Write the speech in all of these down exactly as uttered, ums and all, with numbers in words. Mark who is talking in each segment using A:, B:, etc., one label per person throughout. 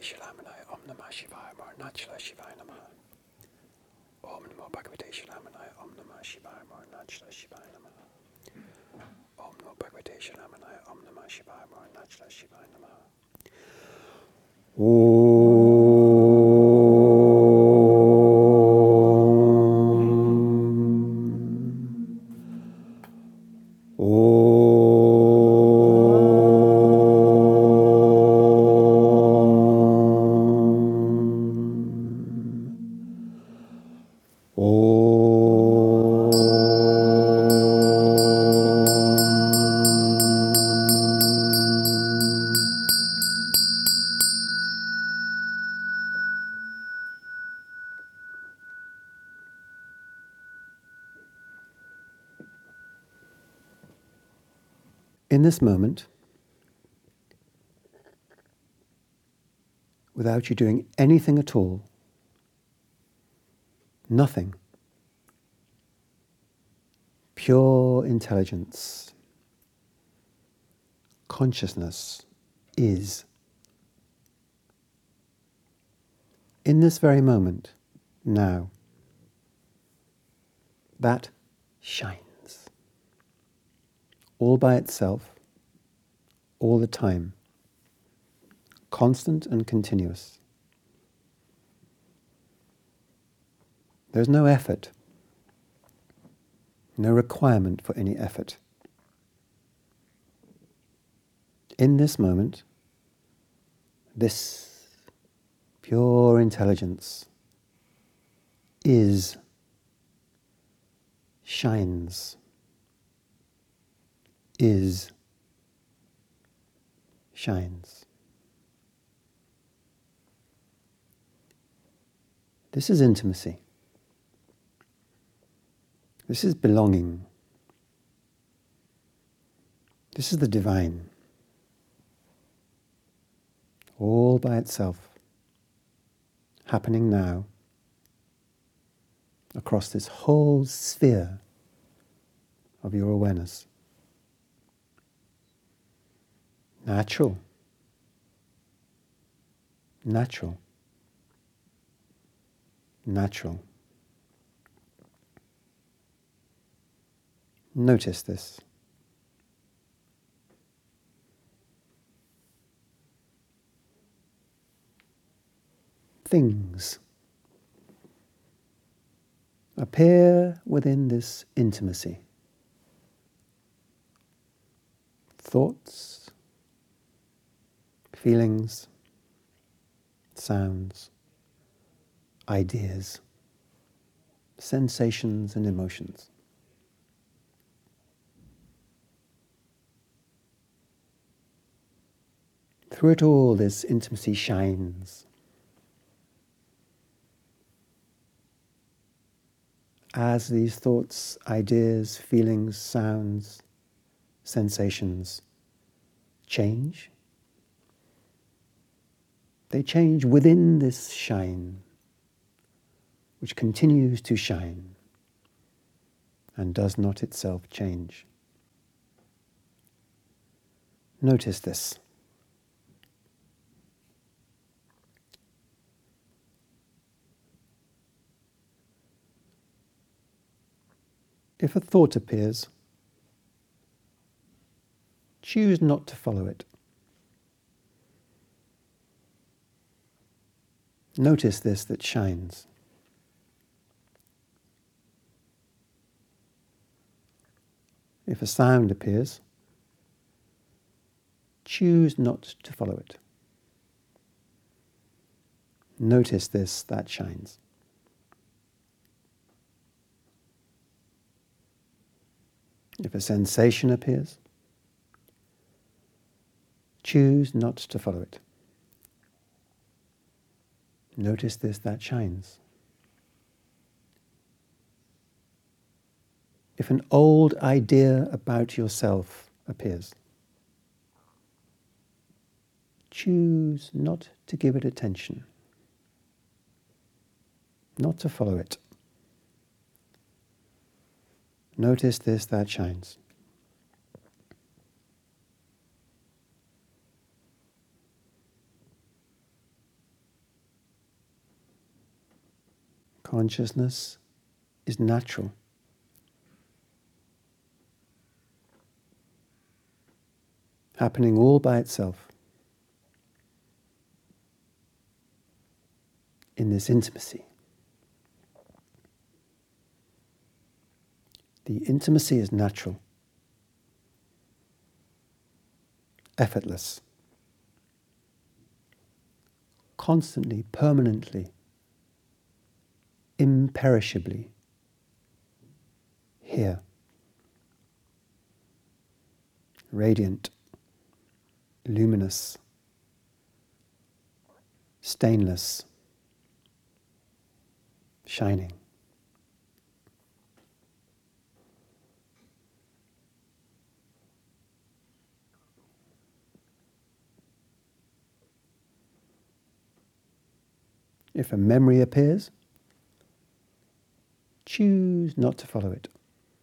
A: Shalamanaya Om Namah Shivaya Varnachla Shivaya Namaha. Om Namo Bhagavate Shalamanaya Om Namah Shivaya Varnachla Shivaya Namaha. Om Namo Bhagavate Shalamanaya Om Namah Shivaya Varnachla Shivaya Namaha. In this moment, without you doing anything at all, nothing, pure intelligence, consciousness is. In this very moment, now, that shines. All by itself, all the time, constant and continuous. There's no effort, no requirement for any effort. In this moment, this pure intelligence is, shines, is, shines. This is intimacy. This is belonging. This is the divine. All by itself, happening now, across this whole sphere of your awareness. Natural. Natural. Natural. Notice this. Things appear within this intimacy. Thoughts, feelings, sounds, ideas, sensations and emotions. Through it all, this intimacy shines. As these thoughts, ideas, feelings, sounds, sensations change, they change within this shine, which continues to shine and does not itself change. Notice this. If a thought appears, choose not to follow it. Notice this that shines. If a sound appears, choose not to follow it. Notice this that shines. If a sensation appears, choose not to follow it. Notice this that shines. If an old idea about yourself appears, choose not to give it attention, not to follow it. Notice this that shines. Consciousness is natural. Happening all by itself in this intimacy. The intimacy is natural, effortless, constantly, permanently, imperishably here, radiant, luminous, stainless, shining. If a memory appears, choose not to follow it.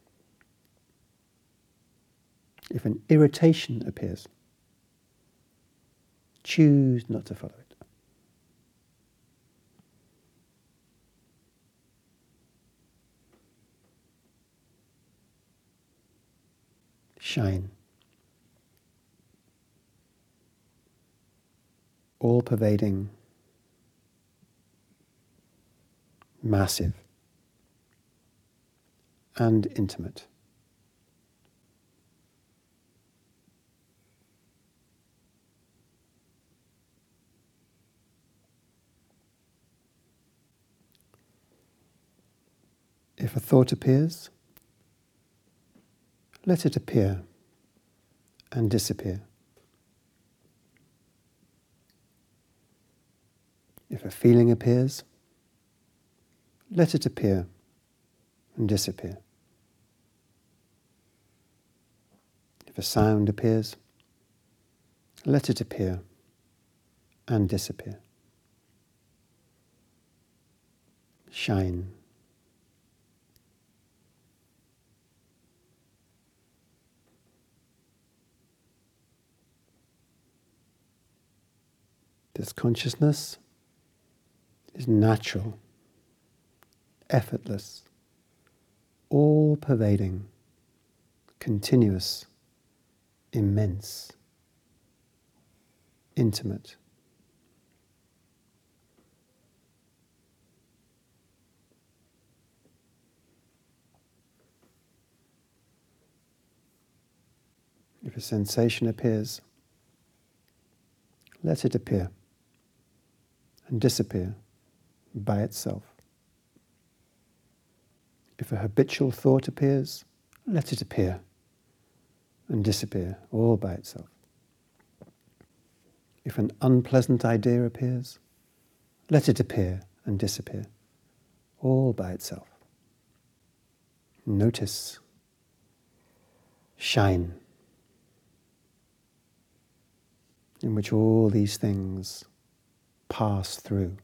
A: If an irritation appears, choose not to follow it. Shine. All-pervading, massive, and intimate. If a thought appears, let it appear and disappear. If a feeling appears, let it appear and disappear. If a sound appears, let it appear and disappear. Shine. This consciousness is natural, effortless, all-pervading, continuous, immense, intimate. If a sensation appears, let it appear and disappear by itself. If a habitual thought appears, let it appear and disappear all by itself. If an unpleasant idea appears, let it appear and disappear all by itself. Notice, shine, in which all these things pass through.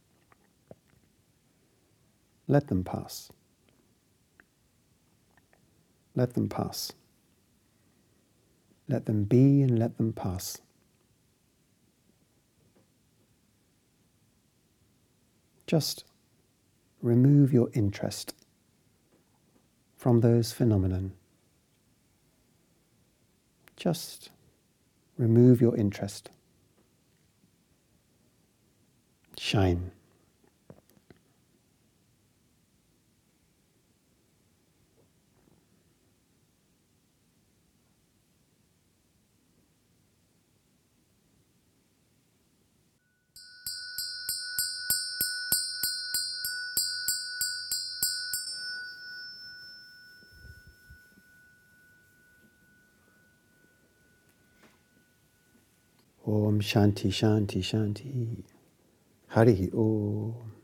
A: Let them pass. Let them pass. Let them be and let them pass. Just remove your interest from those phenomena. Just remove your interest. Shine. Om Shanti Shanti Shanti. Harihi Om.